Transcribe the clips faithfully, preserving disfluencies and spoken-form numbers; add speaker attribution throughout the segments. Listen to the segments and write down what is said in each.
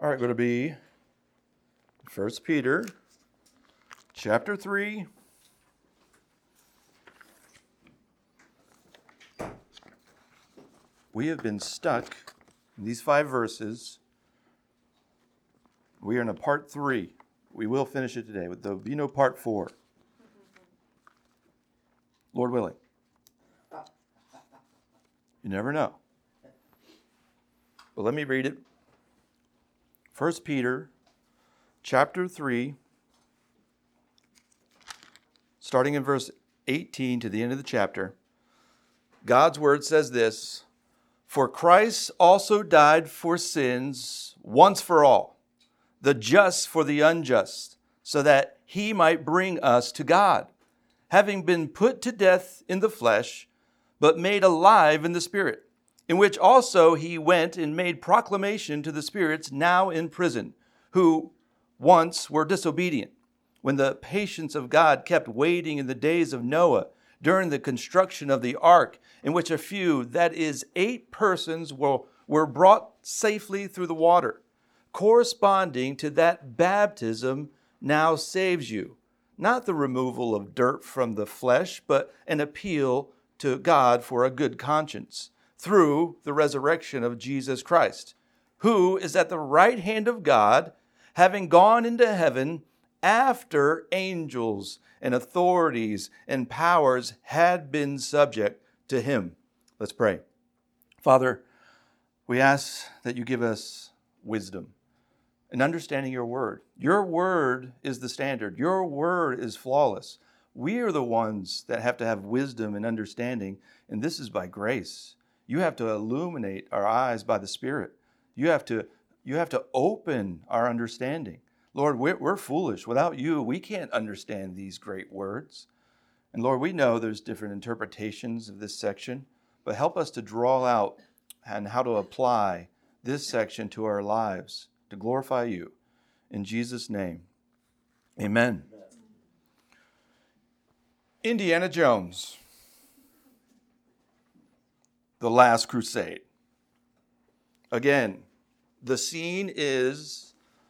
Speaker 1: All right, going to be First Peter chapter three. We have been stuck in these five verses. We are in a part three. We will finish it today, but there'll be no part four. Lord willing. You never know. But let me read it. First Peter chapter three, starting in verse eighteen to the end of the chapter. God's word says this: For Christ also died for sins once for all, the just for the unjust, so that he might bring us to God, having been put to death in the flesh, but made alive in the Spirit, in which also he went and made proclamation to the spirits now in prison, who once were disobedient, when the patience of God kept waiting in the days of Noah, during the construction of the ark, in which a few, that is, eight persons, were, were brought safely through the water, corresponding to that baptism now saves you, not the removal of dirt from the flesh, but an appeal to God for a good conscience, through the resurrection of Jesus Christ, who is at the right hand of God, having gone into heaven after angels and authorities and powers had been subject to him. Let's pray. Father, we ask that you give us wisdom in understanding your word. Your word is the standard. Your word is flawless. We are the ones that have to have wisdom and understanding, and this is by grace. You have to illuminate our eyes by the Spirit. You have to, you have to open our understanding. Lord, we're, we're foolish. Without you, we can't understand these great words. And Lord, we know there's different interpretations of this section, but help us to draw out and how to apply this section to our lives to glorify you. In Jesus' name, amen. Amen. Indiana Jones. The Last Crusade. Again, the scene is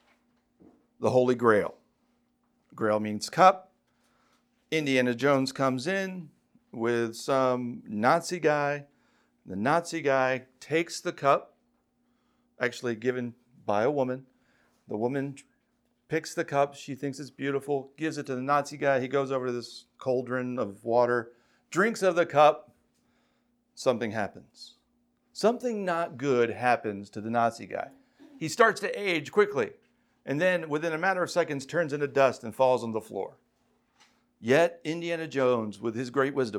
Speaker 1: the Holy Grail. Grail means cup. Indiana Jones comes in with some Nazi guy. The Nazi guy takes the cup, actually given by a woman. The woman picks the cup. She thinks it's beautiful, gives it to the Nazi guy. He goes over to this cauldron of water, drinks of the cup. Something happens. Something not good happens to the Nazi guy. He starts to age quickly, and then within a matter of seconds turns into dust and falls on the floor. Yet Indiana Jones, with his great wisdom,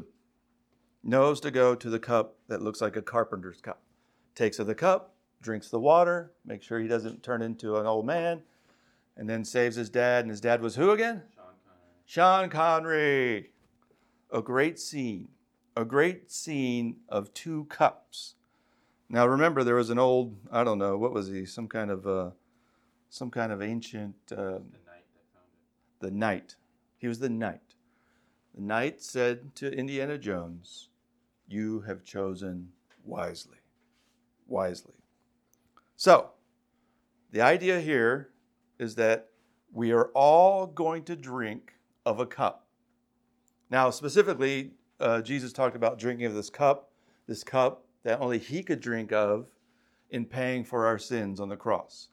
Speaker 1: knows to go to the cup that looks like a carpenter's cup. Takes of the cup, drinks the water, makes sure he doesn't turn into an old man, and then saves his dad. And his dad was who again? Sean Connery. Sean Connery. A great scene. A great scene of two cups. Now remember, there was an old, I don't know, what was he? Some kind of, uh, some kind of ancient. Uh, the knight that found it. The knight. He was the knight. The knight said to Indiana Jones, "You have chosen wisely, wisely." So, the idea here is that we are all going to drink of a cup. Now, specifically, Uh, Jesus talked about drinking of this cup, this cup that only he could drink of in paying for our sins on the cross.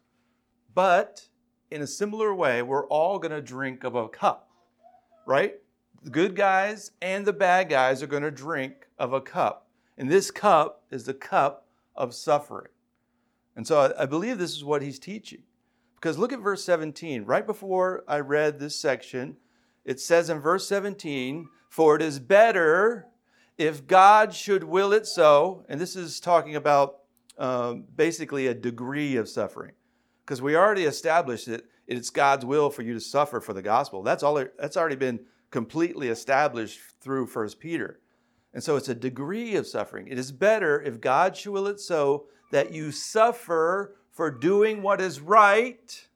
Speaker 1: But in a similar way, we're all going to drink of a cup, right? The good guys and the bad guys are going to drink of a cup. And this cup is the cup of suffering. And so I, I believe this is what he's teaching. Because look at verse seventeen. Right before I read this section, it says in verse seventeen, "For it is better if God should will it so," and this is talking about um, basically a degree of suffering, because we already established that it's God's will for you to suffer for the gospel. That's all. That's already been completely established through First Peter, and so it's a degree of suffering. It is better if God should will it so that you suffer for doing what is right,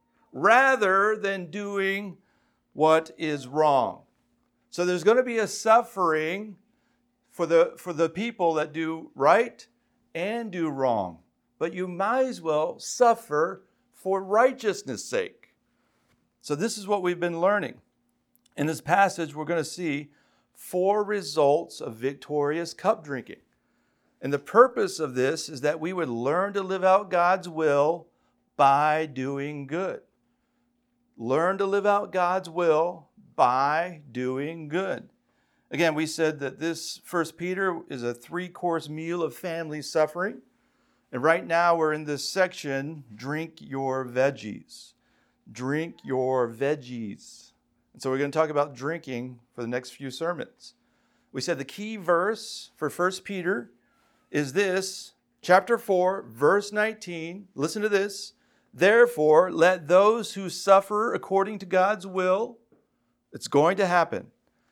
Speaker 1: rather than doing what is wrong. So there's going to be a suffering for the for the people that do right and do wrong. But you might as well suffer for righteousness' sake. So this is what we've been learning. In this passage, we're going to see four results of victorious cup drinking. And the purpose of this is that we would learn to live out God's will by doing good. Learn to live out God's will by doing good. Again, we said that this First Peter is a three-course meal of family suffering. And right now we're in this section, drink your veggies. Drink your veggies. And so we're going to talk about drinking for the next few sermons. We said the key verse for First Peter is this, chapter four, verse nineteen. Listen to this. Therefore, let those who suffer according to God's will, it's going to happen,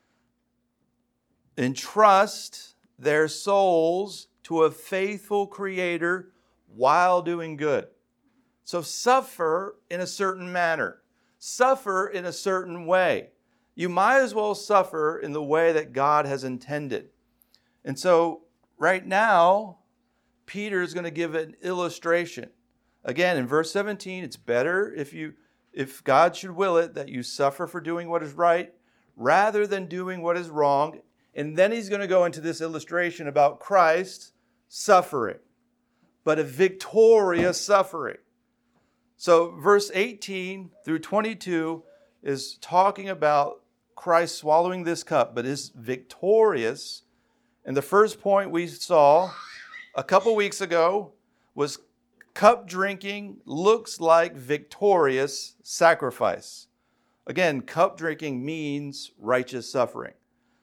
Speaker 1: entrust their souls to a faithful Creator while doing good. So suffer in a certain manner. Suffer in a certain way. You might as well suffer in the way that God has intended. And so right now, Peter is going to give an illustration. Again, in verse seventeen, it's better if you, if God should will it, that you suffer for doing what is right rather than doing what is wrong. And then he's going to go into this illustration about Christ suffering, but a victorious suffering. So verse eighteen through twenty-two is talking about Christ swallowing this cup, but is victorious. And the first point we saw a couple weeks ago was cup drinking looks like victorious sacrifice. Again, cup drinking means righteous suffering.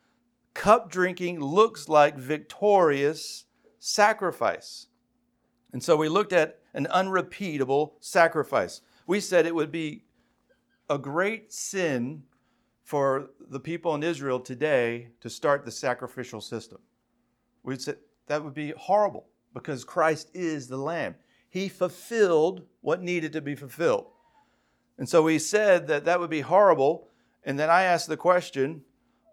Speaker 1: Cup drinking looks like victorious sacrifice. And so we looked at an unrepeatable sacrifice. We said it would be a great sin for the people in Israel today to start the sacrificial system. We said that would be horrible because Christ is the Lamb. He fulfilled what needed to be fulfilled. And so we said that that would be horrible. And then I asked the question,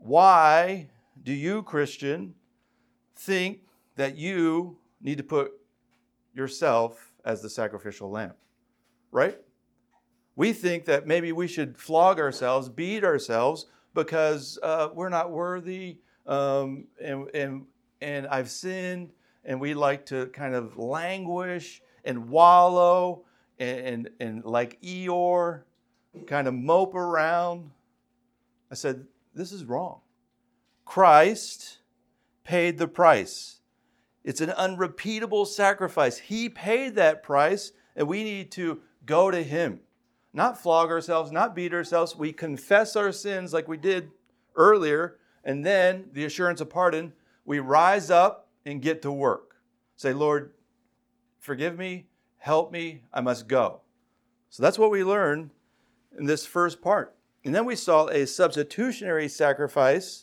Speaker 1: why do you, Christian, think that you need to put yourself as the sacrificial lamb? Right? We think that maybe we should flog ourselves, beat ourselves because uh, we're not worthy um, and, and, and I've sinned, and we like to kind of languish and wallow and, and, and like Eeyore, kind of mope around. I said, this is wrong. Christ paid the price. It's an unrepeatable sacrifice. He paid that price, and we need to go to Him. Not flog ourselves, not beat ourselves. We confess our sins like we did earlier, and then the assurance of pardon, we rise up and get to work. Say, Lord, forgive me, help me, I must go. So that's what we learned in this first part. And then we saw a substitutionary sacrifice,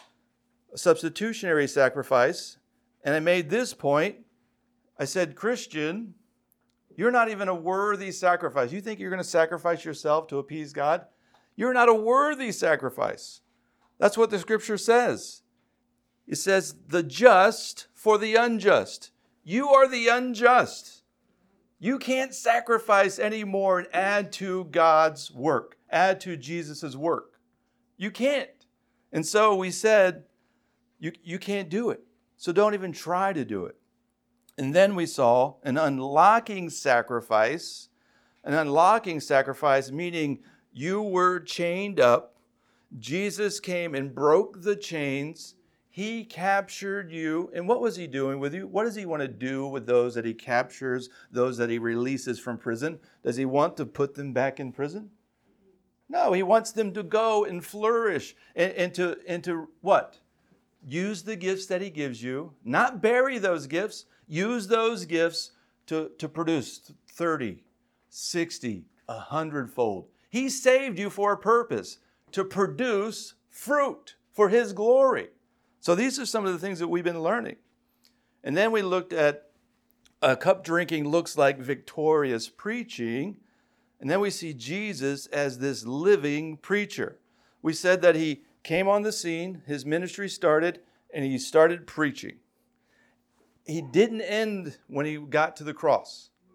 Speaker 1: a substitutionary sacrifice, and I made this point. I said, Christian, you're not even a worthy sacrifice. You think you're going to sacrifice yourself to appease God? You're not a worthy sacrifice. That's what the scripture says. It says, the just for the unjust. You are the unjust. You can't sacrifice anymore and add to God's work, add to Jesus' work. You can't. And so we said, you, you can't do it. So don't even try to do it. And then we saw an unlocking sacrifice, an unlocking sacrifice, meaning you were chained up. Jesus came and broke the chains. He captured you. And what was He doing with you? What does He want to do with those that He captures, those that He releases from prison? Does He want to put them back in prison? No, He wants them to go and flourish and, and, to, and to what? Use the gifts that He gives you, not bury those gifts. Use those gifts to, to produce thirty, sixty, a hundredfold. He saved you for a purpose, to produce fruit for His glory. So these are some of the things that we've been learning. And then we looked at uh, cup drinking looks like victorious preaching. And then we see Jesus as this living preacher. We said that He came on the scene, His ministry started, and He started preaching. He didn't end when He got to the cross.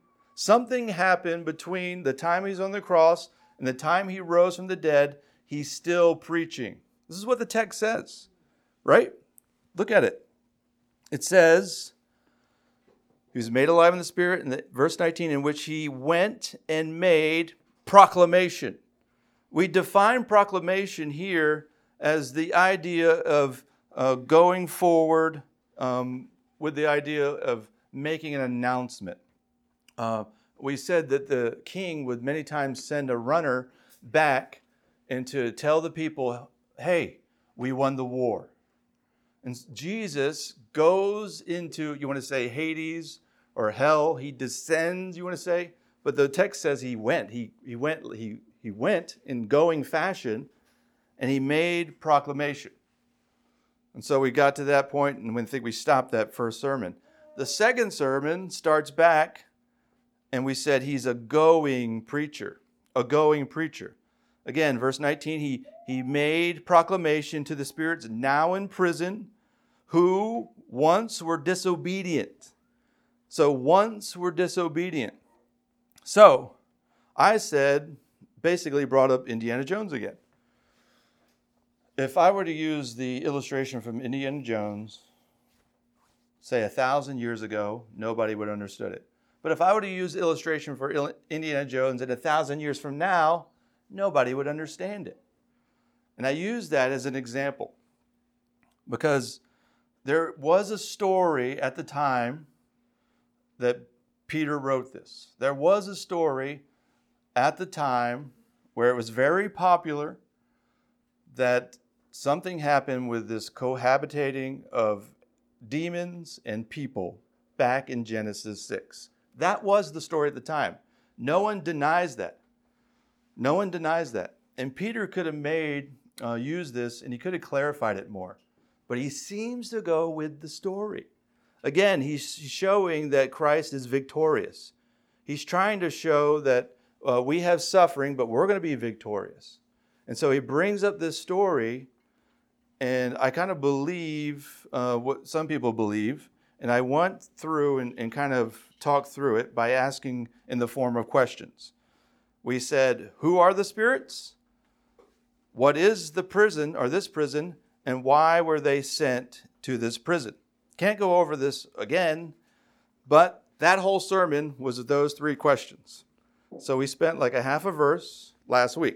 Speaker 1: Something happened between the time he's on the cross and the time he rose from the dead. He's still preaching. This is what the text says, right? Look at it. It says, he was made alive in the Spirit, in the, verse nineteen, in which he went and made proclamation. We define proclamation here as the idea of uh, going forward um, with the idea of making an announcement. Uh, we said that the king would many times send a runner back and to tell the people, hey, we won the war. And Jesus goes into, you want to say Hades or hell, he descends, you want to say, but the text says he went. He, he went, he, he went in going fashion, and he made proclamation. And so we got to that point, and I think we stopped that first sermon. The second sermon starts back, and we said he's a going preacher, a going preacher. Again, verse nineteen, he, he made proclamation to the spirits now in prison, who once were disobedient. So once were disobedient. So I said, basically brought up Indiana Jones again. If I were to use the illustration from Indiana Jones, say a thousand years ago, nobody would have understood it. But if I were to use illustration for Indiana Jones at a thousand years from now, nobody would understand it. And I use that as an example because there was a story at the time that Peter wrote this. There was a story at the time where it was very popular that something happened with this cohabitating of demons and people back in Genesis six. That was the story at the time. No one denies that. No one denies that. And Peter could have made, uh, used this, and he could have clarified it more. But he seems to go with the story. Again, he's showing that Christ is victorious. He's trying to show that uh, we have suffering, but we're going to be victorious. And so he brings up this story, and I kind of believe uh, what some people believe, and I went through and, and kind of talked through it by asking in the form of questions. We said, who are the spirits? What is the prison, or this prison, and why were they sent to this prison? Can't go over this again, but that whole sermon was those three questions. So we spent like a half a verse last week,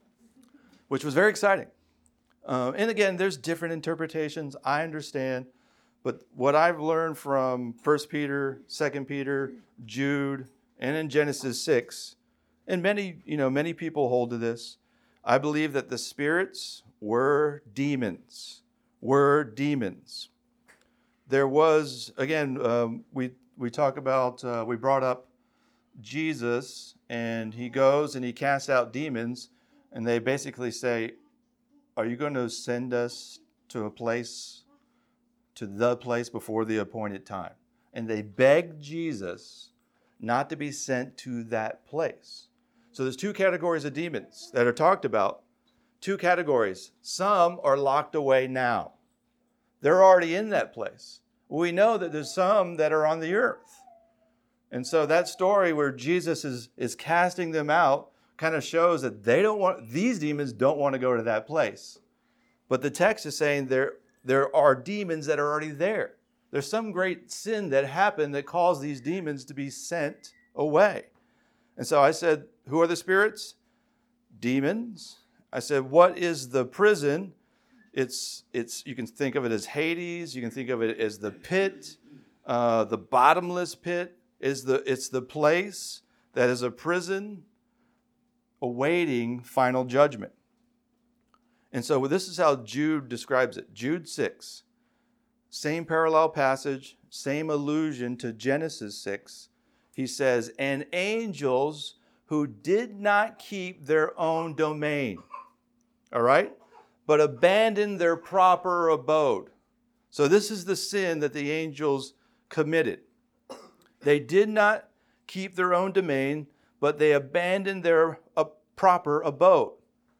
Speaker 1: which was very exciting. Uh, and again, there's different interpretations. I understand. But what I've learned from First Peter, Second Peter, Jude, and in Genesis six, and many, you know, many people hold to this, I believe that the spirits were demons, were demons. There was, again, um, we, we talk about, uh, we brought up Jesus, and he goes and he casts out demons, and they basically say, are you going to send us to a place, to the place before the appointed time? And they begged Jesus not to be sent to that place. So there's two categories of demons that are talked about. Two categories. Some are locked away now. They're already in that place. We know that there's some that are on the earth. And so that story where Jesus is, is casting them out kind of shows that they don't want, these demons don't want to go to that place. But the text is saying there, there are demons that are already there. There's some great sin that happened that caused these demons to be sent away. And so I said, who are the spirits? Demons. I said, what is the prison? It's, it's, you can think of it as Hades. You can think of it as the pit, uh, the bottomless pit. Is the, it's the place that is a prison awaiting final judgment. And so this is how Jude describes it. Jude six, same parallel passage, same allusion to Genesis six. He says, and angels who did not keep their own domain, all right, but abandoned their proper abode. So this is the sin that the angels committed. They did not keep their own domain, but they abandoned their uh, proper abode.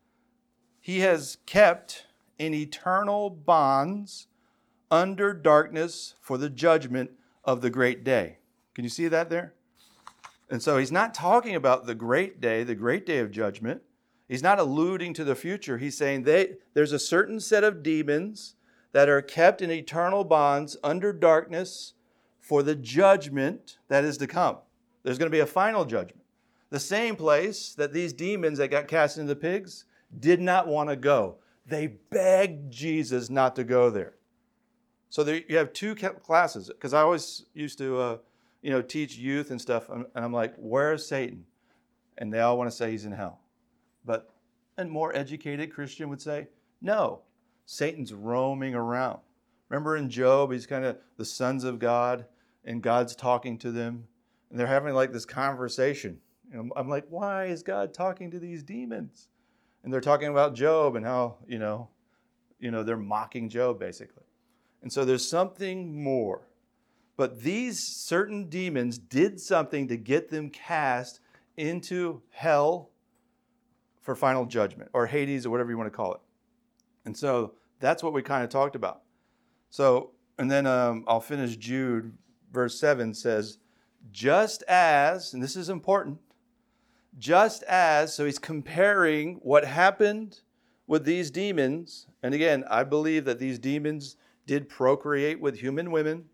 Speaker 1: He has kept in eternal bonds under darkness for the judgment of the great day. Can you see that there? And so he's not talking about the great day, the great day of judgment. He's not alluding to the future. He's saying they, there's a certain set of demons that are kept in eternal bonds under darkness for the judgment that is to come. There's going to be a final judgment. The same place that these demons that got cast into the pigs did not want to go. They begged Jesus not to go there. So there you have two classes. Because I always used to, uh, you know, teach youth and stuff, and I'm like, "Where's Satan?" And they all want to say he's in hell. But a more educated Christian would say, "No, Satan's roaming around." Remember in Job, he's kind of the sons of God, and God's talking to them, and they're having like this conversation. And I'm like, why is God talking to these demons? And they're talking about Job and how, you know, you know, they're mocking Job basically. And so there's something more. But these certain demons did something to get them cast into hell for final judgment, or Hades, or whatever you want to call it. And so that's what we kind of talked about. So, and then um, I'll finish Jude. Verse seven says, just as, and this is important, just as, so he's comparing what happened with these demons. And again, I believe that these demons did procreate with human women.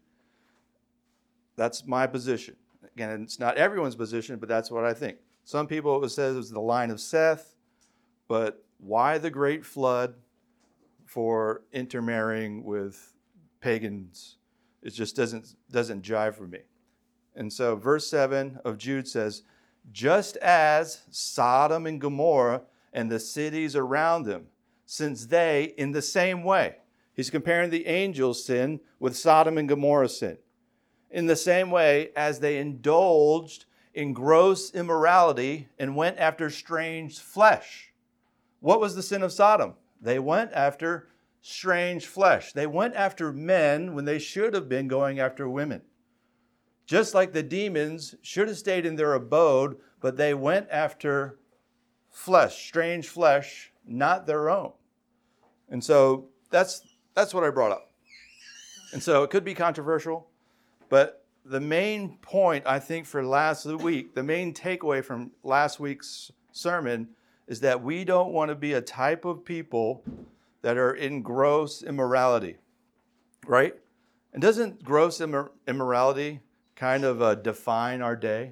Speaker 1: That's my position. Again, it's not everyone's position, but that's what I think. Some people, it says it was the line of Seth, but why the great flood for intermarrying with pagans? It just doesn't, doesn't jive for me. And so verse seven of Jude says, just as Sodom and Gomorrah and the cities around them, since they, in the same way, he's comparing the angels' sin with Sodom and Gomorrah's sin. In the same way as they indulged in gross immorality and went after strange flesh. What was the sin of Sodom? They went after strange flesh. They went after men when they should have been going after women. Just like the demons should have stayed in their abode, but they went after flesh, strange flesh, not their own. And so that's that's what I brought up. And so it could be controversial, but the main point, I think, for last week, the main takeaway from last week's sermon is that we don't want to be a type of people that are in gross immorality, right? And doesn't gross immor- immorality kind of uh, define our day?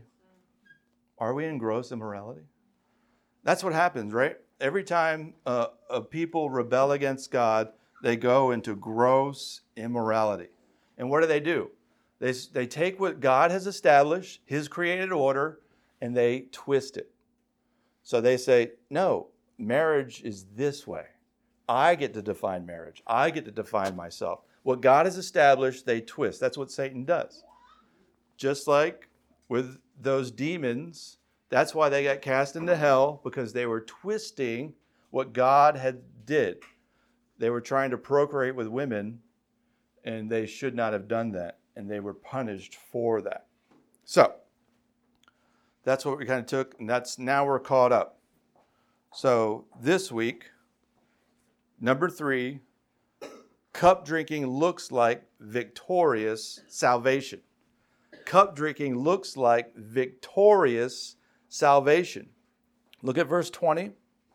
Speaker 1: Are we in gross immorality? That's what happens, right? Every time uh, a people rebel against God, they go into gross immorality. And what do they do? They, they take what God has established, His created order, and they twist it. So they say, no, marriage is this way. I get to define marriage. I get to define myself. What God has established, they twist. That's what Satan does. Just like with those demons, that's why they got cast into hell, because they were twisting what God had did. They were trying to procreate with women, and they should not have done that, and they were punished for that. So, that's what we kind of took, and that's now we're caught up. So, this week, number three, cup drinking looks like victorious salvation. Cup drinking looks like victorious salvation. Look at verse twenty.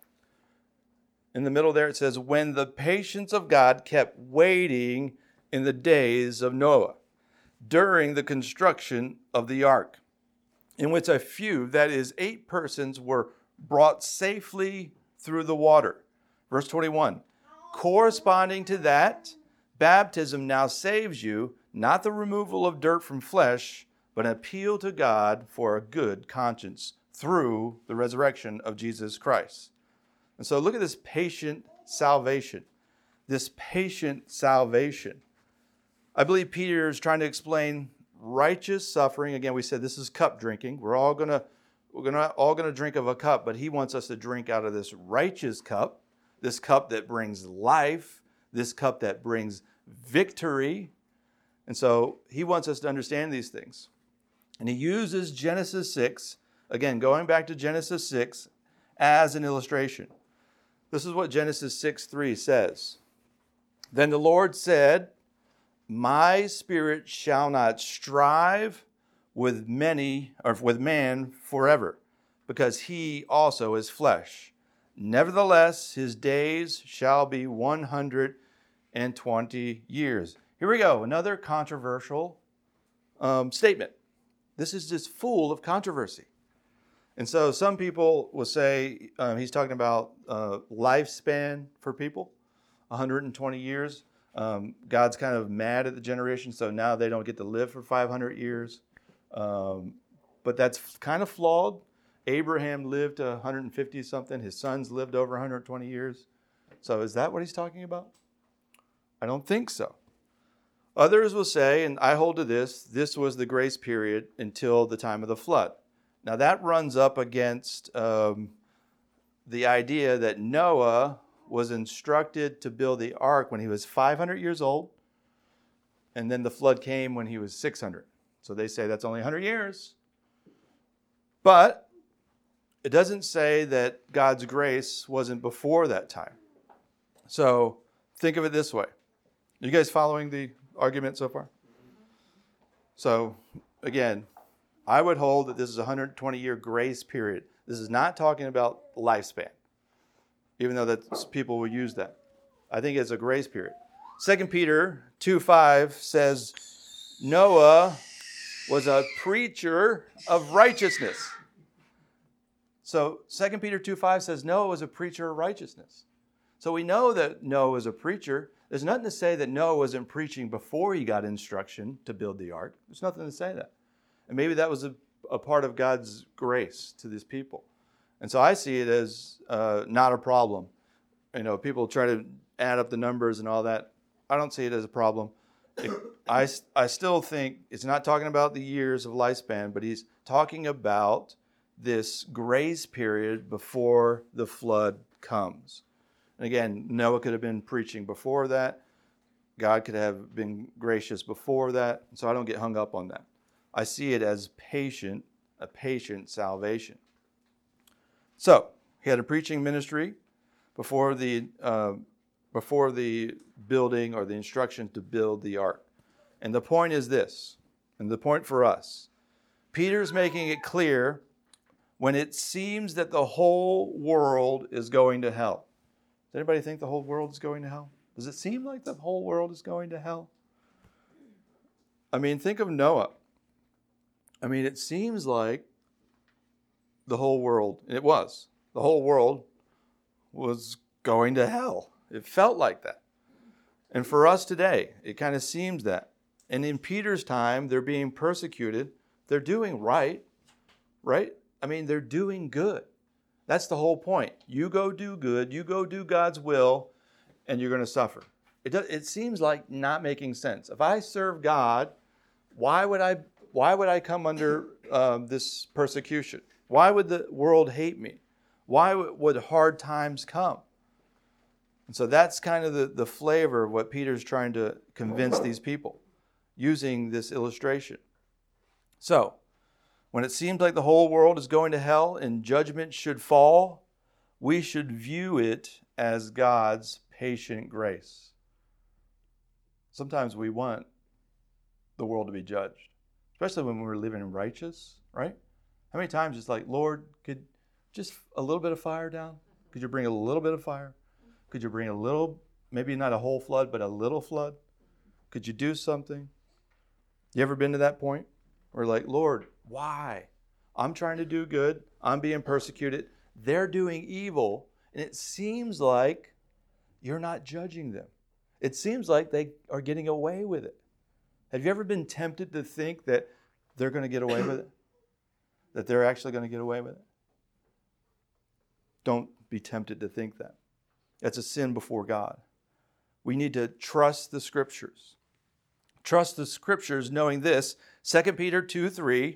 Speaker 1: In the middle there it says, when the patience of God kept waiting in the days of Noah, during the construction of the ark, in which a few, that is eight persons, were brought safely through the water. Verse twenty-one, corresponding to that, baptism now saves you, not the removal of dirt from flesh, but an appeal to God for a good conscience through the resurrection of Jesus Christ. And so look at this patient salvation. This patient salvation. I believe Peter is trying to explain righteous suffering. Again, we said this is cup drinking. We're all gonna we're gonna all gonna drink of a cup, but he wants us to drink out of this righteous cup, this cup that brings life, this cup that brings victory. And so he wants us to understand these things. And he uses Genesis six, again, going back to Genesis six, as an illustration. This is what Genesis six three says. Then the Lord said, my spirit shall not strive with many, or with man forever, because he also is flesh. Nevertheless, his days shall be one hundred twenty years. Here we go, another controversial um, statement. This is just full of controversy. And so some people will say, um, he's talking about uh, lifespan for people, one hundred twenty years. Um, God's kind of mad at the generation, so now they don't get to live for five hundred years. Um, but that's kind of flawed. Abraham lived to one hundred fifty something. His sons lived over one hundred twenty years. So is that what he's talking about? I don't think so. Others will say, and I hold to this, this was the grace period until the time of the flood. Now that runs up against um, the idea that Noah was instructed to build the ark when he was five hundred years old, and then the flood came when he was six hundred. So they say that's only one hundred years. But it doesn't say that God's grace wasn't before that time. So think of it this way. Are you guys following the argument so far? So again, I would hold that this is a one hundred twenty year grace period. This is not talking about lifespan, even though that people will use that. I think it's a grace period. Second Peter two five says, Noah was a preacher of righteousness. So Second Peter two five says Noah was a preacher of righteousness. So we know that Noah was a preacher. There's nothing to say that Noah wasn't preaching before he got instruction to build the ark. There's nothing to say that. And maybe that was a, a part of God's grace to these people. And so I see it as uh, not a problem. You know, people try to add up the numbers and all that. I don't see it as a problem. It, I, I still think it's not talking about the years of lifespan, but he's talking about this grace period before the flood comes. And again, Noah could have been preaching before that. God could have been gracious before that. So I don't get hung up on that. I see it as patient, a patient salvation. So he had a preaching ministry before the uh, before the building or the instruction to build the ark. And the point is this, and the point for us, Peter's making it clear when it seems that the whole world is going to hell. Does anybody think the whole world is going to hell? Does it seem like the whole world is going to hell? I mean, think of Noah. I mean, it seems like the whole world, and it was, the whole world was going to hell. It felt like that. And for us today, it kind of seems that. And in Peter's time, they're being persecuted. They're doing right, right? I mean, they're doing good. That's the whole point. You go do good, you go do God's will, and you're going to suffer. It does, it seems like not making sense. If I serve God, why would I why would I come under um, this persecution? Why would the world hate me? Why would hard times come? And so that's kind of the, the flavor of what Peter's trying to convince these people using this illustration. So, when it seems like the whole world is going to hell and judgment should fall, we should view it as God's patient grace. Sometimes we want the world to be judged, especially when we're living righteous, right? How many times it's like, Lord, could just a little bit of fire down? Could you bring a little bit of fire? Could you bring a little, maybe not a whole flood, but a little flood? Could you do something? You ever been to that point? Where like, Lord, why? I'm trying to do good. I'm being persecuted. They're doing evil. And it seems like you're not judging them. It seems like they are getting away with it. Have you ever been tempted to think that they're going to get away with it? That they're actually going to get away with it? Don't be tempted to think that. That's a sin before God. We need to trust the Scriptures. Trust the Scriptures knowing this. Second Peter two three.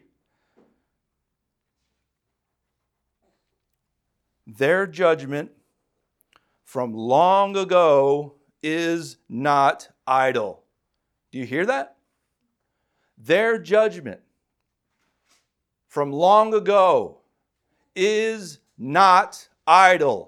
Speaker 1: Their judgment from long ago is not idle. Do you hear that? Their judgment from long ago is not idle.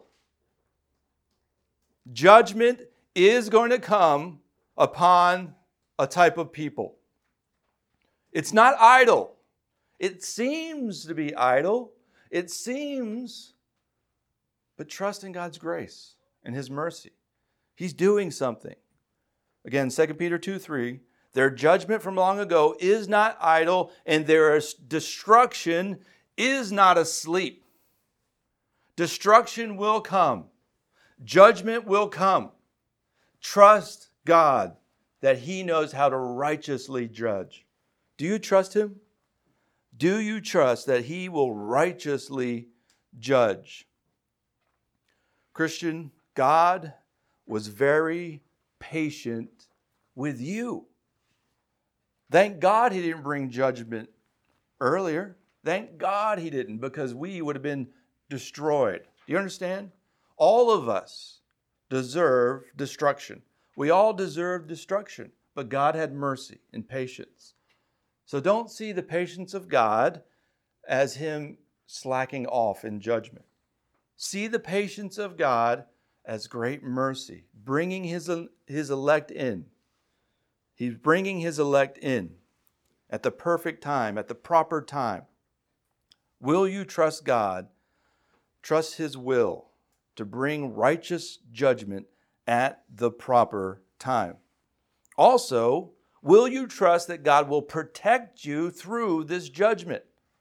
Speaker 1: Judgment is going to come upon a type of people. It's not idle. It seems to be idle. It seems, but trust in God's grace and His mercy. He's doing something. Again, Second Peter two three, their judgment from long ago is not idle, and their destruction is not asleep. Destruction will come. Judgment will come. Trust God that He knows how to righteously judge. Do you trust Him? Do you trust that He will righteously judge? Christian, God was very patient with you. Thank God He didn't bring judgment earlier. Thank God He didn't, because we would have been destroyed. Do you understand? All of us deserve destruction. We all deserve destruction, but God had mercy and patience. So don't see the patience of God as Him slacking off in judgment. See the patience of God as great mercy, bringing His, his elect in. He's bringing His elect in at the perfect time, at the proper time. Will you trust God? Trust His will to bring righteous judgment at the proper time. Also, will you trust that God will protect you through this judgment?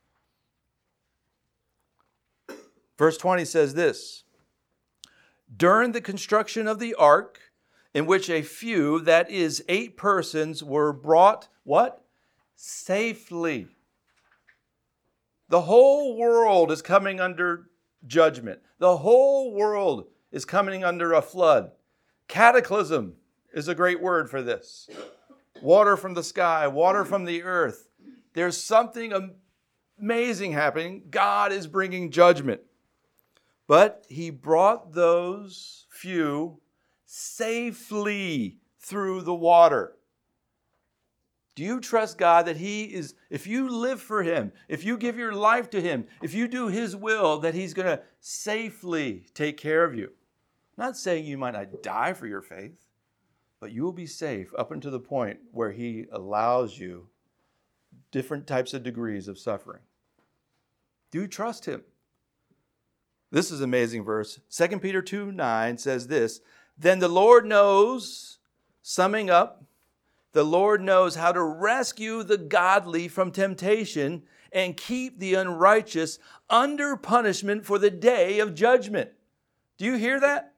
Speaker 1: Verse twenty says this, during the construction of the ark, in which a few, that is eight persons, were brought, what? Safely. The whole world is coming under judgment. The whole world is coming under a flood. Cataclysm is a great word for this. Water from the sky, water from the earth. There's something amazing happening. God is bringing judgment. But He brought those few safely through the water. Do you trust God that He is, if you live for Him, if you give your life to Him, if you do His will, that He's going to safely take care of you? I'm not saying you might not die for your faith, but you will be safe up until the point where He allows you different types of degrees of suffering. Do you trust Him? This is an amazing verse. Second Peter two nine says this, then the Lord knows, summing up, the Lord knows how to rescue the godly from temptation and keep the unrighteous under punishment for the day of judgment. Do you hear that?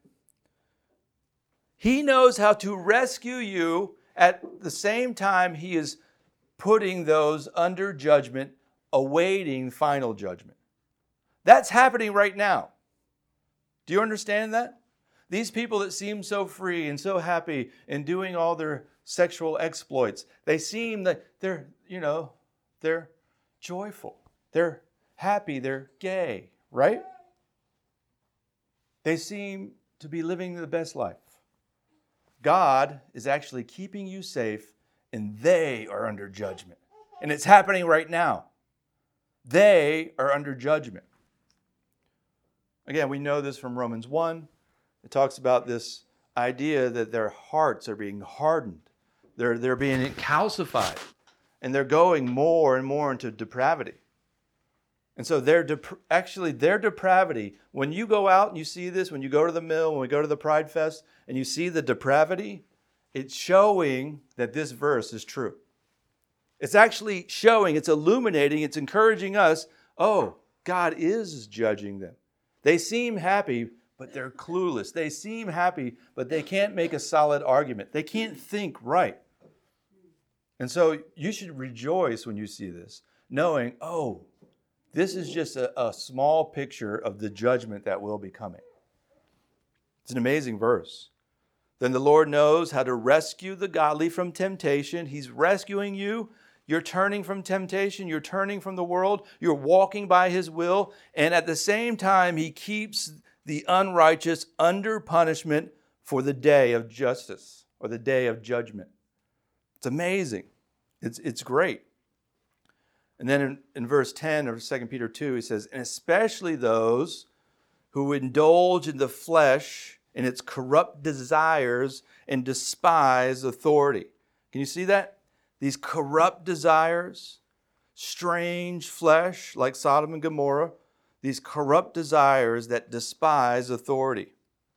Speaker 1: He knows how to rescue you at the same time He is putting those under judgment, awaiting final judgment. That's happening right now. Do you understand that? These people that seem so free and so happy and doing all their sexual exploits, they seem that they're, you know, they're joyful. They're happy. They're gay, right? They seem to be living the best life. God is actually keeping you safe, and they are under judgment. And it's happening right now. They are under judgment. Again, we know this from Romans one. It talks about this idea that their hearts are being hardened. They're, they're being calcified. And they're going more and more into depravity. And so they're dep- actually their depravity, when you go out and you see this, when you go to the mill, when we go to the Pride Fest, and you see the depravity, it's showing that this verse is true. It's actually showing, it's illuminating, it's encouraging us, oh, God is judging them. They seem happy, but they're clueless. They seem happy, but they can't make a solid argument. They can't think right. And so you should rejoice when you see this, knowing, oh, this is just a, a small picture of the judgment that will be coming. It's an amazing verse. Then the Lord knows how to rescue the godly from temptation. He's rescuing you. You're turning from temptation. You're turning from the world. You're walking by His will. And at the same time, He keeps the unrighteous under punishment for the day of justice or the day of judgment. It's amazing. It's, it's great. And then in, in verse ten of Second Peter two, he says, and especially those who indulge in the flesh in its corrupt desires and despise authority. Can you see that? These corrupt desires. strange flesh like Sodom and Gomorrah, these corrupt desires that despise authority.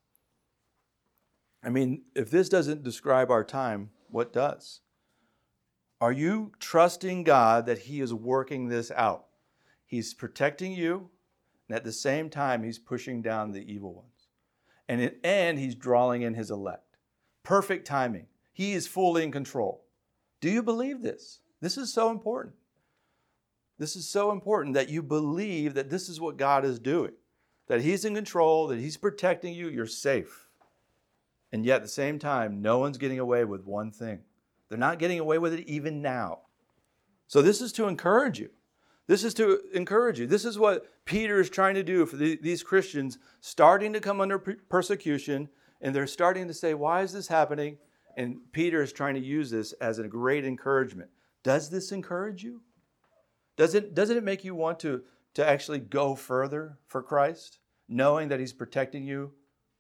Speaker 1: I mean, if this doesn't describe our time, what does? Are you trusting God that He is working this out? He's protecting you, and at the same time, He's pushing down the evil ones. And, it, and He's drawing in His elect. Perfect timing. He is fully in control. Do you believe this? This is so important. This is so important that you believe that this is what God is doing, that He's in control, that He's protecting you, you're safe. And yet at the same time, no one's getting away with one thing. They're not getting away with it even now. So this is to encourage you. This is to encourage you. This is what Peter is trying to do for the, these Christians starting to come under persecution, and they're starting to say, why is this happening? And Peter is trying to use this as a great encouragement. Does this encourage you? Does it, doesn't it make you want to, to actually go further for Christ, knowing that He's protecting you?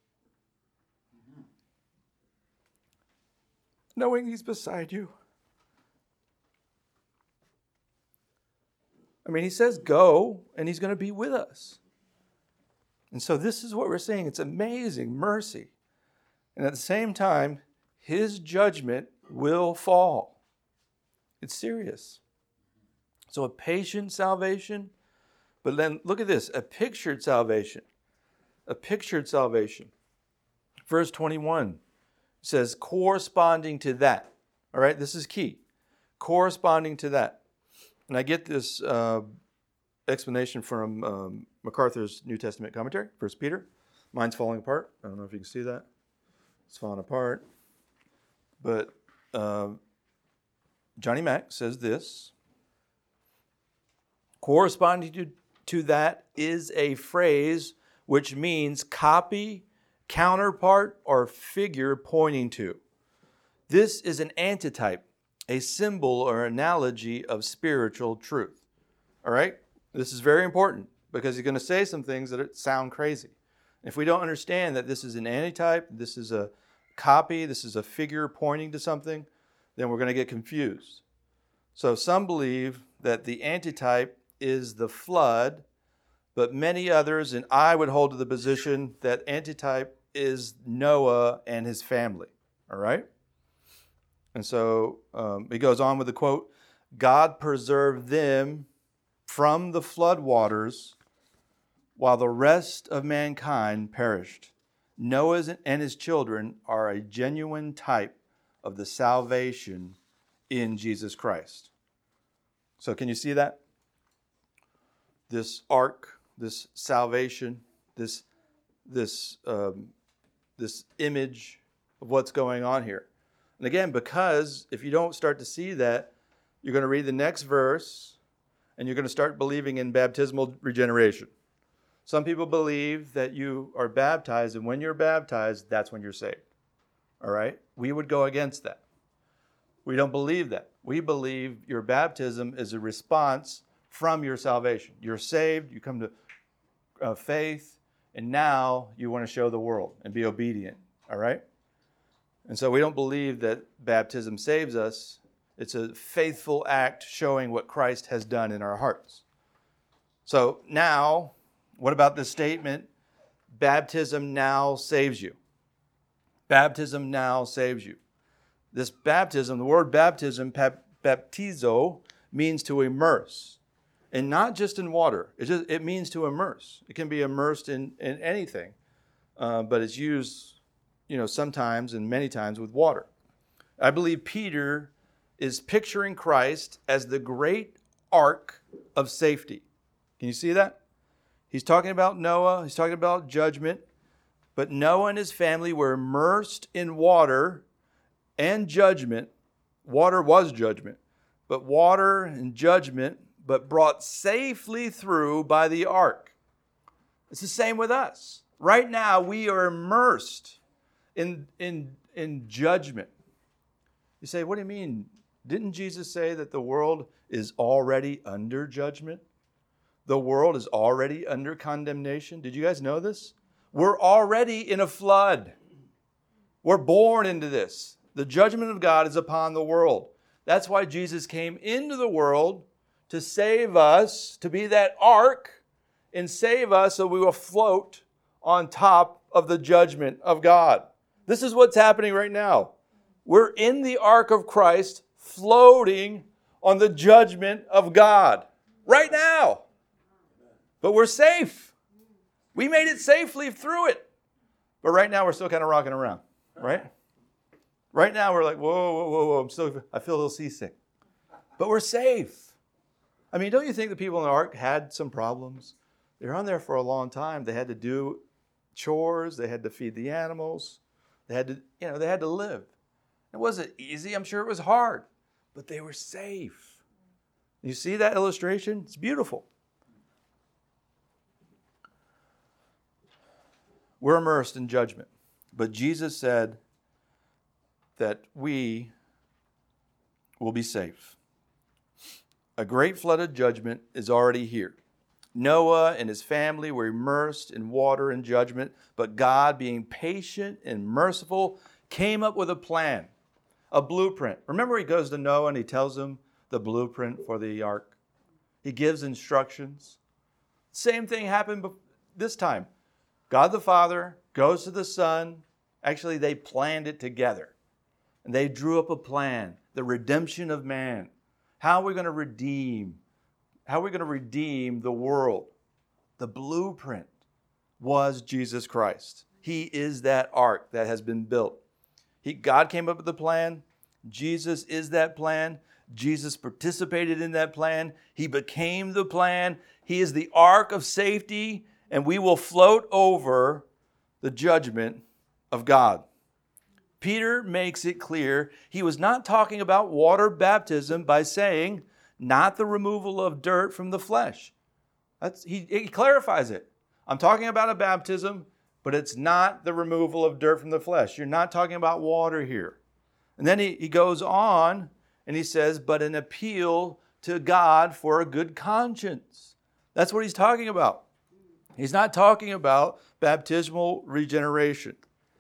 Speaker 1: Knowing He's beside you. I mean, He says go, and He's going to be with us. And so this is what we're saying. It's amazing mercy. And at the same time, His judgment will fall. It's serious. So a patient salvation, but then look at this, a pictured salvation. A pictured salvation. Verse twenty-one says, corresponding to that. All right, this is key. Corresponding to that. And I get this uh, explanation from um, MacArthur's New Testament commentary, First Peter. Mine's falling apart. I don't know if you can see that. It's falling apart. But uh, Johnny Mack says this. Corresponding to, to that is a phrase which means copy, counterpart, or figure pointing to. This is an antitype, a symbol or analogy of spiritual truth. All right? This is very important because he's going to say some things that sound crazy. If we don't understand that this is an antitype, this is a copy, this is a figure pointing to something, then we're going to get confused. So some believe that the antitype is the flood, but many others, and I would hold to the position that antitype is Noah and his family. All right? And so um, he goes on with the quote, God preserved them from the flood waters while the rest of mankind perished. Noah and his children are a genuine type of the salvation in Jesus Christ. So can you see that? This ark, this salvation, this, this, um, this image of what's going on here. And again, because if you don't start to see that, you're going to read the next verse and you're going to start believing in baptismal regeneration. Some people believe that you are baptized, and when you're baptized, that's when you're saved. All right? We would go against that. We don't believe that. We believe your baptism is a response from your salvation. You're saved, you come to uh, faith, and now you want to show the world and be obedient. All right? And so we don't believe that baptism saves us. It's a faithful act showing what Christ has done in our hearts. So now, what about this statement? Baptism now saves you. Baptism now saves you. This baptism, the word baptism, baptizo, means to immerse. And not just in water. It, just, it means to immerse. It can be immersed in, in anything. Uh, but it's used, you know, sometimes and many times with water. I believe Peter is picturing Christ as the great ark of safety. Can you see that? He's talking about Noah. He's talking about judgment. But Noah and his family were immersed in water and judgment. Water was judgment. But water and judgment, but brought safely through by the ark. It's the same with us. Right now, we are immersed in, in, in judgment. You say, what do you mean? Didn't Jesus say that the world is already under judgment? The world is already under condemnation. Did you guys know this? We're already in a flood. We're born into this. The judgment of God is upon the world. That's why Jesus came into the world to save us, to be that ark and save us so we will float on top of the judgment of God. This is what's happening right now. We're in the ark of Christ, floating on the judgment of God right now. But we're safe. We made it safely through it. But right now we're still kind of rocking around, right? Right now we're like, whoa, whoa, whoa, whoa, I'm still, I feel a little seasick. But we're safe. I mean, don't you think the people in the ark had some problems? They were on there for a long time. They had to do chores. They had to feed the animals. They had to, you know, they had to live. It wasn't easy. I'm sure it was hard. But they were safe. You see that illustration? It's beautiful. We're immersed in judgment. But Jesus said that we will be safe. A great flood of judgment is already here. Noah and his family were immersed in water and judgment, but God, being patient and merciful, came up with a plan, a blueprint. Remember, he goes to Noah and he tells him the blueprint for the ark. He gives instructions. Same thing happened this time. God the Father goes to the Son. Actually, they planned it together. And they drew up a plan, the redemption of man. How are we going to redeem? How are we going to redeem the world? The blueprint was Jesus Christ. He is that ark that has been built. He, God came up with the plan. Jesus is that plan. Jesus participated in that plan. He became the plan. He is the ark of safety, and we will float over the judgment of God. Peter makes it clear he was not talking about water baptism by saying, not the removal of dirt from the flesh. That's, he, he clarifies it. I'm talking about a baptism, but it's not the removal of dirt from the flesh. You're not talking about water here. And then he, he goes on and he says, but an appeal to God for a good conscience. That's what he's talking about. He's not talking about baptismal regeneration.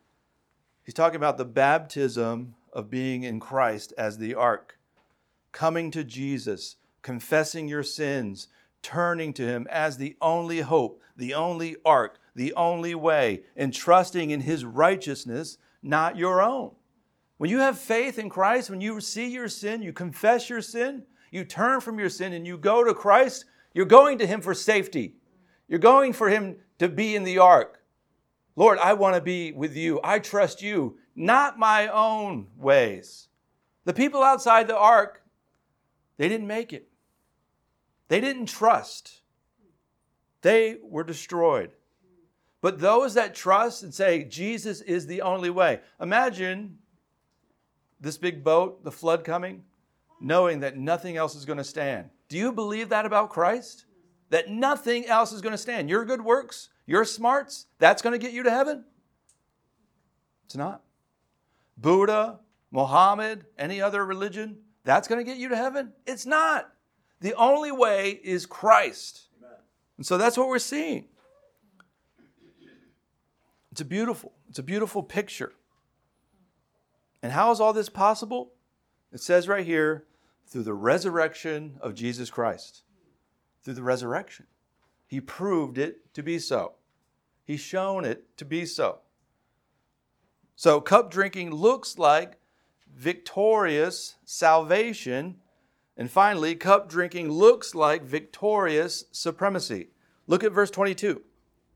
Speaker 1: He's talking about the baptism of being in Christ as the ark. Coming to Jesus, confessing your sins, turning to Him as the only hope, the only ark, the only way, and trusting in His righteousness, not your own. When you have faith in Christ, when you see your sin, you confess your sin, you turn from your sin and you go to Christ, you're going to Him for safety. You're going for Him to be in the ark. Lord, I want to be with you. I trust you, not my own ways. The people outside the ark, they didn't make it. They didn't trust. They were destroyed. But those that trust and say, Jesus is the only way. Imagine this big boat, the flood coming, knowing that nothing else is going to stand. Do you believe that about Christ? That nothing else is going to stand. Your good works, your smarts, that's going to get you to heaven? It's not. Buddha, Muhammad, any other religion, that's going to get you to heaven? It's not. The only way is Christ. Amen. And so that's what we're seeing. It's a beautiful, it's a beautiful picture. And how is all this possible? It says right here, through the resurrection of Jesus Christ. Through the resurrection. He proved it to be so. He's shown it to be so. So cup drinking looks like victorious salvation. And finally, cup drinking looks like victorious supremacy. Look at verse twenty-two. It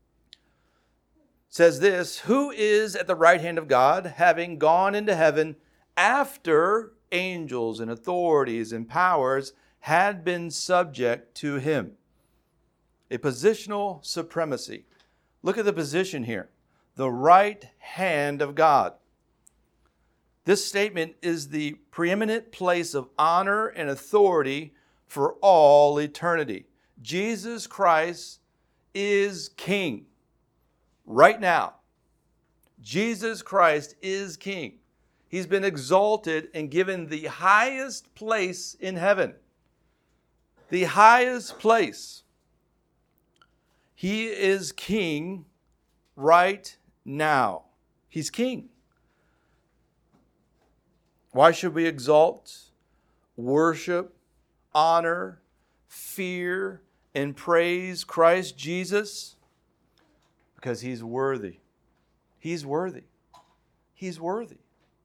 Speaker 1: says this, who is at the right hand of God, having gone into heaven after angels and authorities and powers had been subject to Him. A positional supremacy. Look at the position here. The right hand of God. This statement is the preeminent place of honor and authority for all eternity. Jesus Christ is King right now. Jesus Christ is King. He's been exalted and given the highest place in heaven. The highest place. He is King right now. He's King. Why should we exalt, worship, honor, fear, and praise Christ Jesus? Because he's worthy. He's worthy. He's worthy.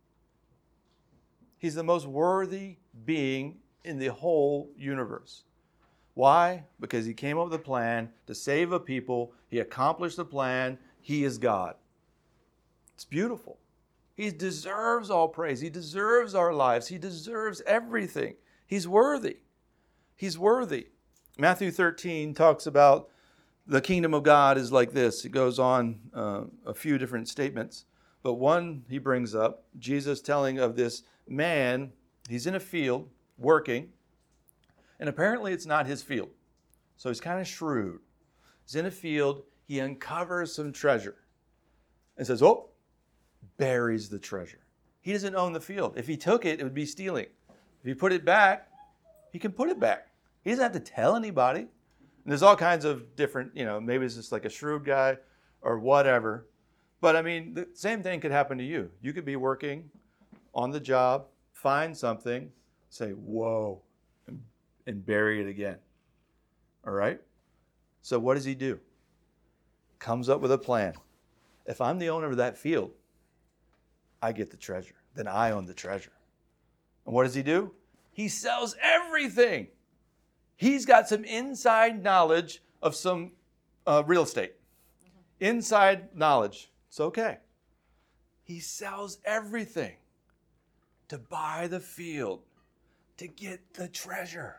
Speaker 1: He's the most worthy being in the whole universe. Why? Because he came up with a plan to save a people. He accomplished the plan. He is God. It's beautiful. He deserves all praise. He deserves our lives. He deserves everything. He's worthy. He's worthy. Matthew thirteen talks about the kingdom of God is like this. It goes on uh, a few different statements. But one he brings up, Jesus telling of this man, he's in a field working, and apparently it's not his field. So he's kind of shrewd. He's in a field, he uncovers some treasure and says, oh, buries the treasure. He doesn't own the field. If he took it, it would be stealing. If he put it back, he can put it back. He doesn't have to tell anybody. And there's all kinds of different, you know, maybe it's just like a shrewd guy or whatever. But I mean, the same thing could happen to you. You could be working on the job, find something, say, whoa, and, and bury it again. All right? So what does he do? Comes up with a plan. If I'm the owner of that field, I get the treasure. Then I own the treasure. And what does he do? He sells everything. He's got some inside knowledge of some uh, real estate. Inside knowledge. It's okay. He sells everything to buy the field, to get the treasure.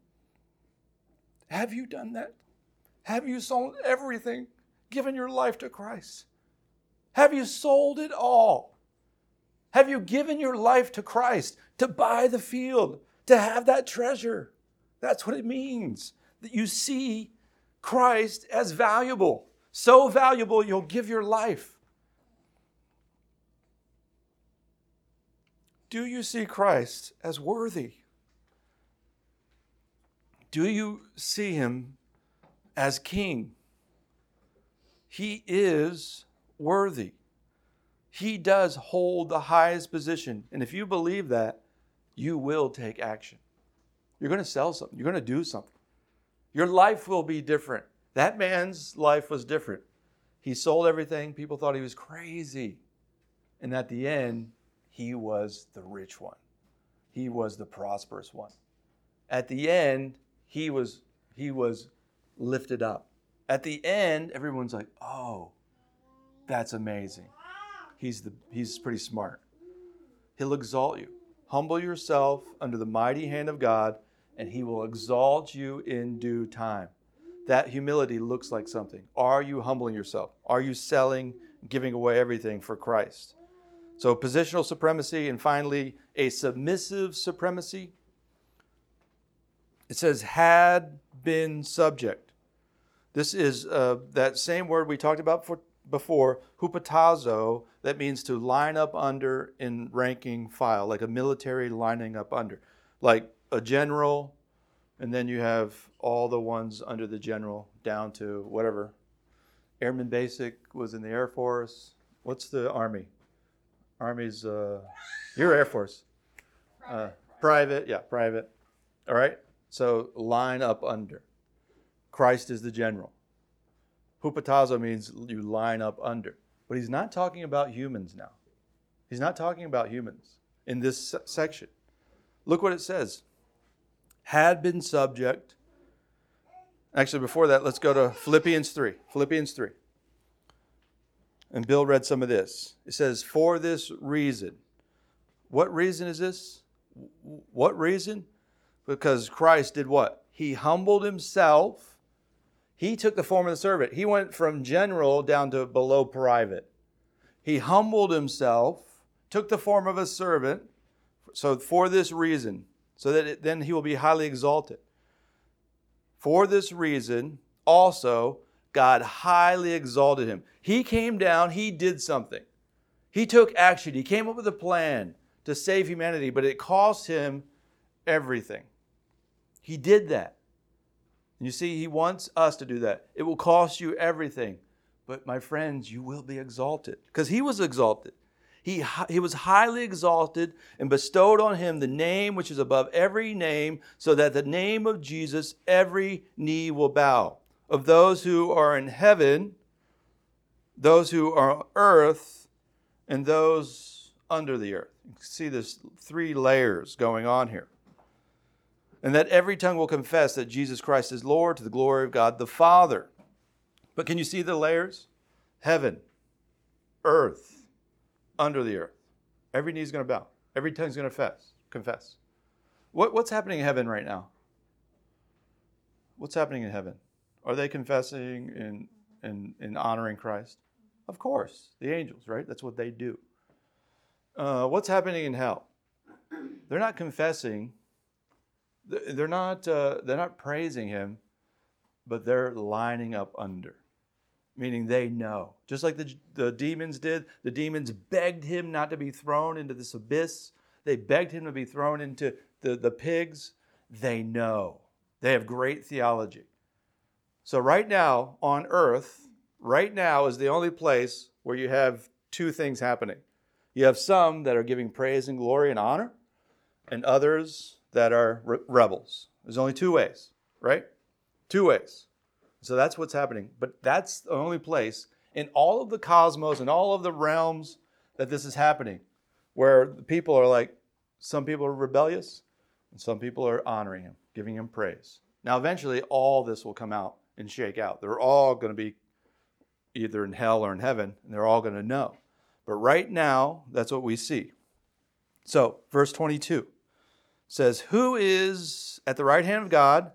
Speaker 1: Have you done that? Have you sold everything, given your life to Christ? Have you sold it all? Have you given your life to Christ to buy the field, to have that treasure? That's what it means, that you see Christ as valuable. So valuable, you'll give your life. Do you see Christ as worthy? Do you see him as king? He is worthy. He does hold the highest position. And if you believe that, you will take action. You're going to sell something. You're going to do something. Your life will be different. That man's life was different. He sold everything. People thought he was crazy. And at the end, he was the rich one. He was the prosperous one. At the end, he was, he was lifted up. At the end, everyone's like, oh, that's amazing. He's, the, he's pretty smart. He'll exalt you. Humble yourself under the mighty hand of God, and he will exalt you in due time. That humility looks like something. Are you humbling yourself? Are you selling, giving away everything for Christ? So positional supremacy, and finally, a submissive supremacy. It says, had been subject. This is uh, that same word we talked about for, before, hupatazo, that means to line up under in ranking file, like a military lining up under. Like a general, and then you have all the ones under the general down to whatever. Airman Basic was in the Air Force. What's the Army? Army's, uh, your Air Force. Private. Uh, private, yeah, private. All right? So line up under. Christ is the general. Hupatazo means you line up under. But he's not talking about humans now. He's not talking about humans in this section. Look what it says. Had been subject. Actually, before that, let's go to Philippians three. Philippians three. And Bill read some of this. It says, for this reason. What reason is this? What reason? Because Christ did what? He humbled himself. He took the form of the servant. He went from general down to below private. He humbled himself, took the form of a servant. So for this reason, so that it, then he will be highly exalted. For this reason, also, God highly exalted him. He came down, he did something. He took action. He came up with a plan to save humanity, but it cost him everything. He did that. You see, he wants us to do that. It will cost you everything. But my friends, you will be exalted. Because he was exalted. He, he was highly exalted and bestowed on him the name which is above every name, so that the name of Jesus every knee will bow, of those who are in heaven, those who are on earth, and those under the earth. You can see there's three layers going on here. And that every tongue will confess that Jesus Christ is Lord, to the glory of God the Father. But can you see the layers? Heaven, earth, under the earth. Every knee is going to bow. Every tongue is going to confess. confess. What, what's happening in heaven right now? What's happening in heaven? Are they confessing and, and, and honoring Christ? Of course. The angels, right? That's what they do. Uh, what's happening in hell? They're not confessing. They're not, uh, they're not praising him, but they're lining up under. Meaning they know. Just like the, the demons did. The demons begged him not to be thrown into this abyss. They begged him to be thrown into the, the pigs. They know. They have great theology. So right now on earth, right now is the only place where you have two things happening. You have some that are giving praise and glory and honor, and others that are re- rebels. There's only two ways, right? Two ways. So that's what's happening. But that's the only place in all of the cosmos and all of the realms that this is happening, where the people are like, some people are rebellious and some people are honoring him, giving him praise. Now, eventually, all this will come out and shake out. They're all going to be either in hell or in heaven, and they're all going to know. But right now, that's what we see. So, verse twenty-two says, who is at the right hand of God,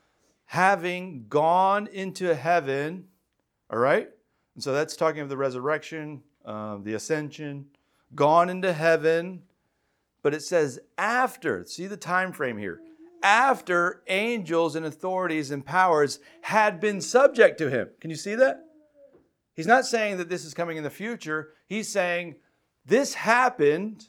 Speaker 1: having gone into heaven, all right? And so that's talking of the resurrection, uh, the ascension, gone into heaven. But it says after, see the time frame here, after angels and authorities and powers had been subject to him. Can you see that? He's not saying that this is coming in the future. He's saying this happened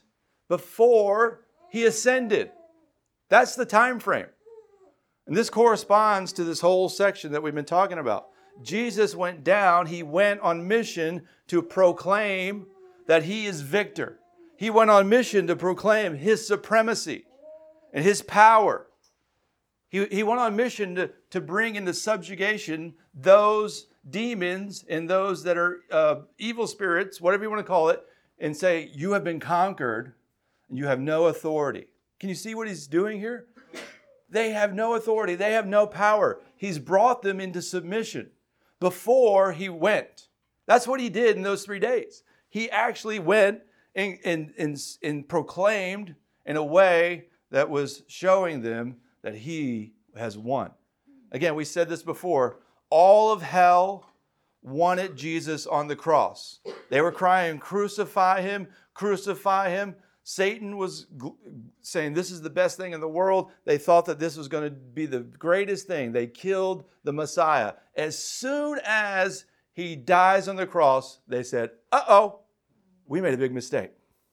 Speaker 1: before he ascended. That's the time frame. And this corresponds to this whole section that we've been talking about. Jesus went down. He went on mission to proclaim that he is victor. He went on mission to proclaim his supremacy and his power. He, he went on mission to, to bring into subjugation those demons and those that are uh, evil spirits, whatever you want to call it, and say, you have been conquered and you have no authority. Can you see what he's doing here? They have no authority. They have no power. He's brought them into submission before he went. That's what he did in those three days. He actually went and, and, and, and proclaimed in a way that was showing them that he has won. Again, we said this before. All of hell wanted Jesus on the cross. They were crying, crucify him, crucify him. Satan was saying this is the best thing in the world. They thought that this was going to be the greatest thing. They killed the Messiah. As soon as he dies on the cross, they said, uh-oh, we made a big mistake.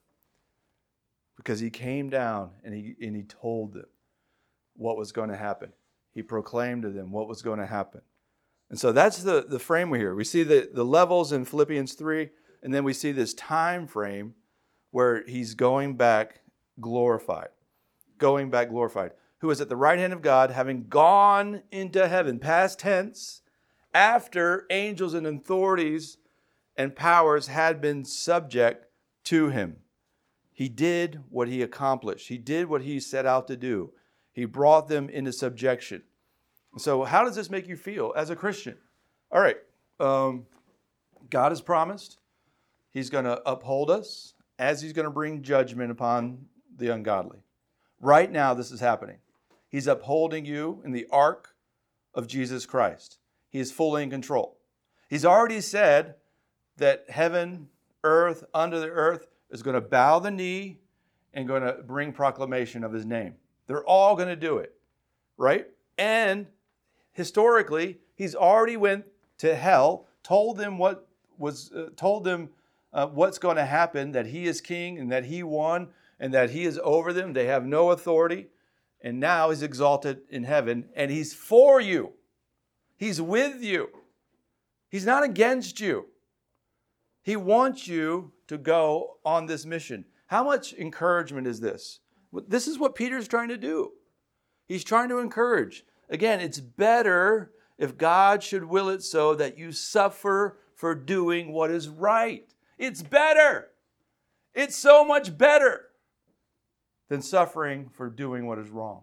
Speaker 1: Because he came down and he, and he told them what was going to happen. He proclaimed to them what was going to happen. And so that's the, the frame here. We see the, the levels in Philippians three, and then we see this time frame where he's going back glorified. Going back glorified. Who is at the right hand of God, having gone into heaven, past tense, after angels and authorities and powers had been subject to him. He did what he accomplished. He did what he set out to do. He brought them into subjection. So how does this make you feel as a Christian? All right, um, God has promised he's going to uphold us as he's going to bring judgment upon the ungodly. Right now, this is happening. He's upholding you in the ark of Jesus Christ. He is fully in control. He's already said that heaven, earth, under the earth is going to bow the knee and going to bring proclamation of his name. They're all going to do it, right? And historically, he's already went to hell, told them what was uh, told them uh, what's going to happen, that he is king and that he won and that he is over them. They have no authority. And now he's exalted in heaven and he's for you. He's with you. He's not against you. He wants you to go on this mission. How much encouragement is this? This is what Peter's trying to do. He's trying to encourage. Again, it's better if God should will it so that you suffer for doing what is right. It's better. It's so much better than suffering for doing what is wrong.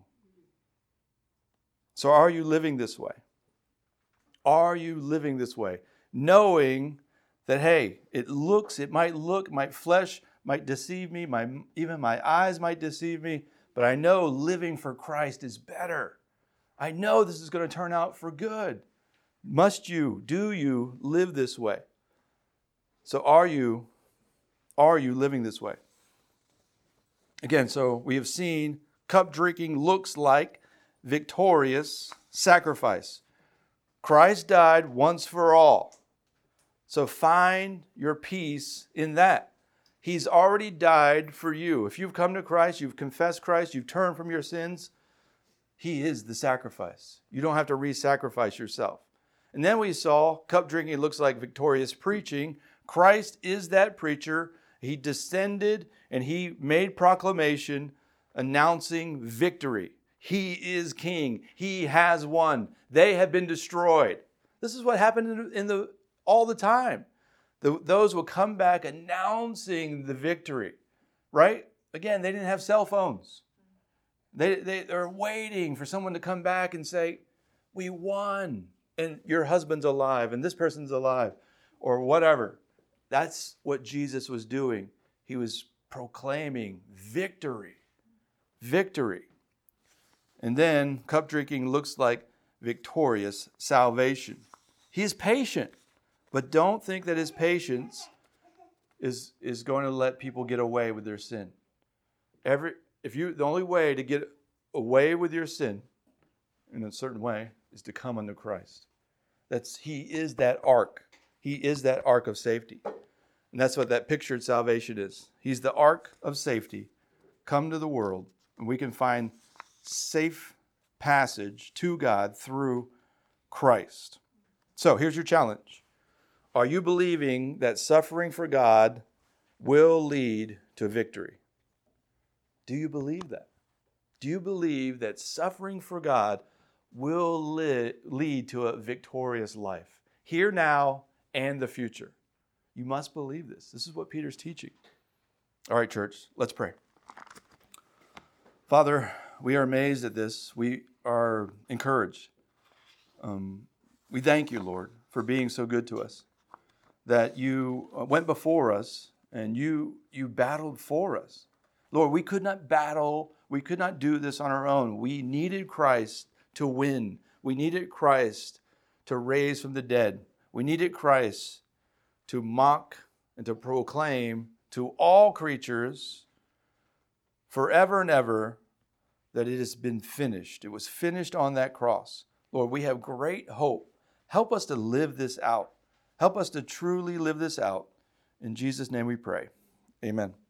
Speaker 1: So are you living this way? Are you living this way? Knowing that, hey, it looks, it might look, my flesh might deceive me, my, even my eyes might deceive me, but I know living for Christ is better. I know this is going to turn out for good. Must you, do you live this way? So are you, are you living this way? Again, so we have seen cup drinking looks like victorious sacrifice. Christ died once for all. So find your peace in that. He's already died for you. If you've come to Christ, you've confessed Christ, you've turned from your sins, He is the sacrifice. You don't have to re-sacrifice yourself. And then we saw cup drinking looks like victorious preaching. Christ is that preacher. He descended and He made proclamation announcing victory. He is king. He has won. They have been destroyed. This is what happened in the, in the all the time. The, those will come back announcing the victory, right? Again, they didn't have cell phones. They, they, they're waiting for someone to come back and say, we won, and your husband's alive, and this person's alive, or whatever. That's what Jesus was doing. He was proclaiming victory. Victory. And then cup drinking looks like victorious salvation. He is patient, but don't think that His patience is, is going to let people get away with their sin. Every if you the only way to get away with your sin in a certain way is to come unto Christ. That's He is that ark. He is that ark of safety. And that's what that pictured salvation is. He's the ark of safety. Come to the world, and we can find safe passage to God through Christ. So here's your challenge. Are you believing that suffering for God will lead to victory? Do you believe that? Do you believe that suffering for God will li- lead to a victorious life, here now and the future? You must believe this. This is what Peter's teaching. All right, church, let's pray. Father, we are amazed at this. We are encouraged. Um, we thank you, Lord, for being so good to us, that you went before us and you you battled for us. Lord, we could not battle. We could not do this on our own. We needed Christ to win. We needed Christ to raise from the dead. We needed Christ to mock and to proclaim to all creatures forever and ever that it has been finished. It was finished on that cross. Lord, we have great hope. Help us to live this out. Help us to truly live this out. In Jesus' name we pray. Amen.